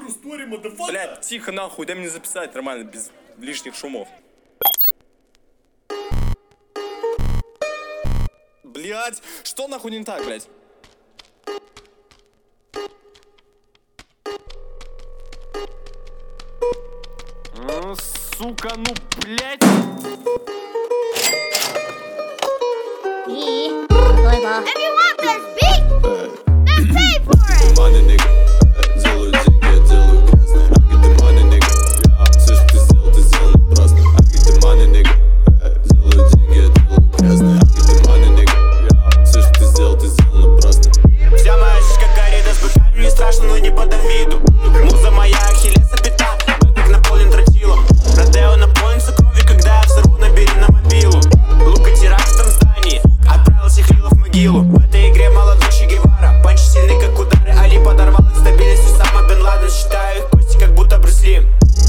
true story, motherfucker. Блядь, тихо нахуй, дай мне записать нормально, без лишних шумов. Блядь, что нахуй не так, блядь? Сука, ну блядь. If you want this beat, then pay for it. Money, nigga, делаю деньги, я делаю грязно. I get the money, nigga, все, что ты сделал просто. I get the money, nigga, делаю деньги, я делаю грязно. I get the money, nigga, все, что ты сделал просто. Вся моя шишка горит, а с быками не страшно, но не подам виду. Муза моя ахиллеса пята, бэкпэк наполнен тротилом. Родео наполнится кровью, когда я взорву, набери на мобилу. Лука тираж в том здании, отправил всех лилов в могилу. В этой игре молодой Че Гевара, панч сильный как удары. Али подорвал их стабильностью, сама Бен Ладен. Считаю их кости, как будто Брюс Ли.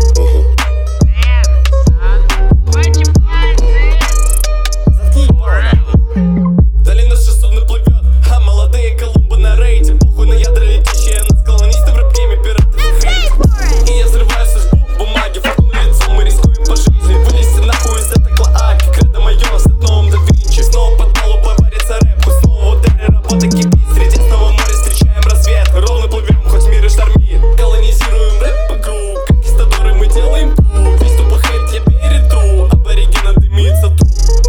Вдали наше судно плывет, а молодые Колумбы на рейде. Похуй на ядра летящие, нас колонисты в рэп-гейме пираты хейт. И я взрываю судьбу в бумаге, фортуну лицом, мы рискуем по жизни. Вылезти нахуй из этой клоаки, кредо мое, стать новым да Винчи. Снова под палубой варится рэп, хоть снова в ударе работа кипит. Среди снова моря встречаем рассвет, ровно плывем, хоть мир и штормит. Колонизируем рэп-игру, конкистадоры мы делаем тру. Весь тупо хейт я перетру, аборигена дымится тут.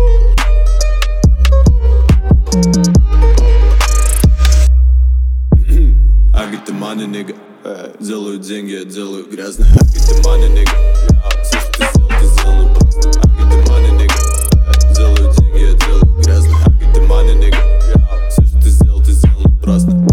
I get the money, nigga, делаю деньги, я делаю грязно. I get the money, nigga, все, что ты сделал просто. I get the money, nigga, делаю деньги, я делаю грязно. I get the money, nigga, все, что ты сделал просто.